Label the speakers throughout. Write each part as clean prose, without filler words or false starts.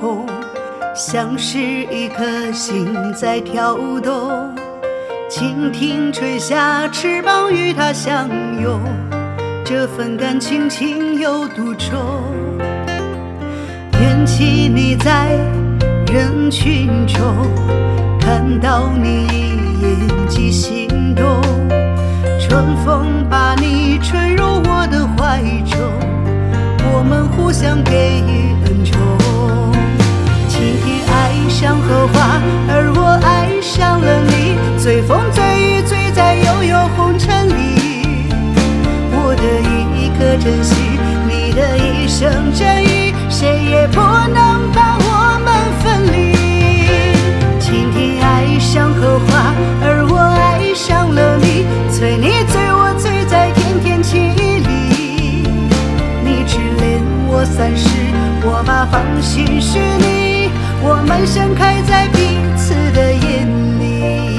Speaker 1: 红，像是一颗心在跳动。蜻蜓吹下翅膀与它相拥，这份感情情有独钟。缘起你在人群中，看到你一眼即心动。春风把你吹入我的怀中，我们互相给予恩宠。蜻蜓爱上荷花，而我爱上了你，随风随雨醉在悠悠红尘里。我的一颗真心，你的一生真意，谁也不能把我们分离。蜻蜓爱上荷花，而我爱上了你，催你醉我醉在甜甜情意里。你痴恋我三世，我把芳心许你，我们盛开在彼此的眼里。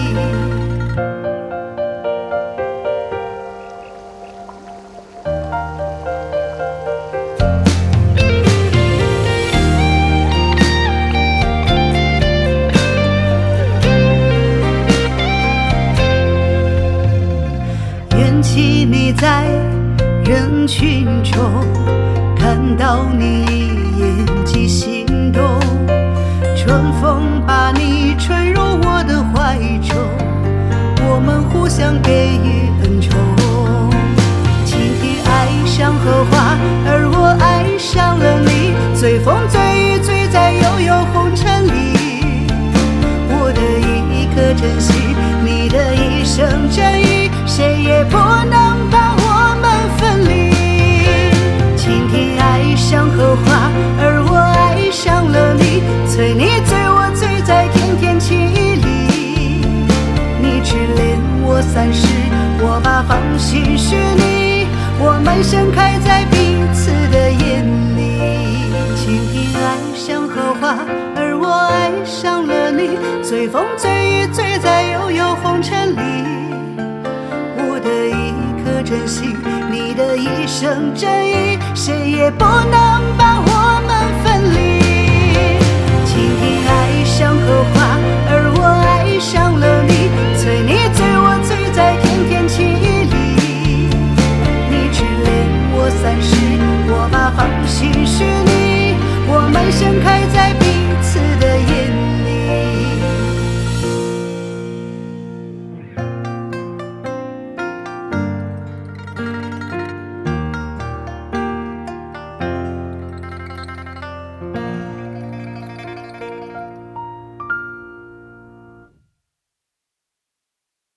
Speaker 1: 缘起你在人群中，看到你一眼即心动。春风把你吹入我的怀中，我们互相给予恩宠。蜻蜓爱上荷花，而我爱上了你，随风随雨醉在悠悠红尘里。我的一颗真心，你的一生真意，谁也不能把我们分离。蜻蜓爱上荷花，而我爱上了你，催你醉我醉在甜甜情意里。你痴恋我三世，我把芳心许你，我们盛开在彼此的眼里。蜻蜓爱上荷花，而我爱上了你，随风随雨醉在悠悠红尘里。我的一颗真心，你的一生真意，谁也不能把我们分离。蜻蜓爱上荷花，而我爱上了你，